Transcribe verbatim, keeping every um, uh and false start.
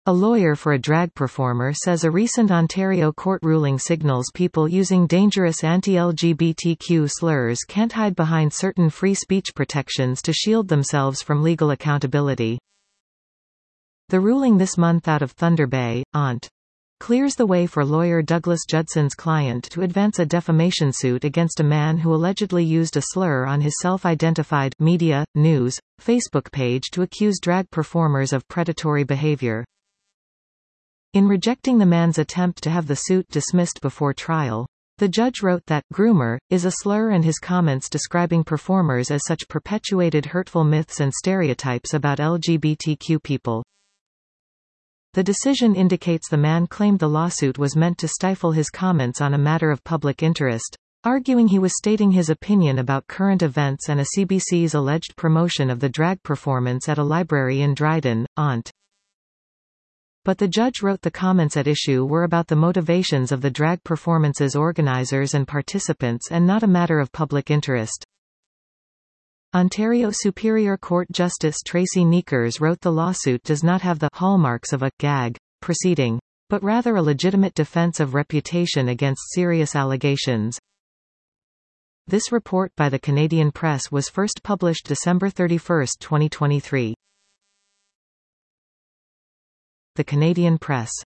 A lawyer for a drag performer says a recent Ontario court ruling signals people using dangerous anti-L G B T Q slurs can't hide behind certain free speech protections to shield themselves from legal accountability. The ruling this month out of Thunder Bay, Ont. clears the way for lawyer Douglas Judson's client to advance a defamation suit against a man who allegedly used a slur on his self-identified media, news, Facebook page to accuse drag performers of predatory behavior. In rejecting the man's attempt to have the suit dismissed before trial, the judge wrote that groomer is a slur and his comments describing performers as such perpetuated hurtful myths and stereotypes about L G B T Q people. The decision indicates the man claimed the lawsuit was meant to stifle his comments on a matter of public interest, arguing he was stating his opinion about current events and a C B C's alleged promotion of the drag performance at a library in Dryden, Ont. But the judge wrote the comments at issue were about the motivations of the drag performance's organizers and participants and not a matter of public interest. Ontario Superior Court Justice Tracy Neekers wrote the lawsuit does not have the hallmarks of a gag proceeding, but rather a legitimate defense of reputation against serious allegations. This report by the Canadian Press was first published December thirty-first, twenty twenty-three. The Canadian Press.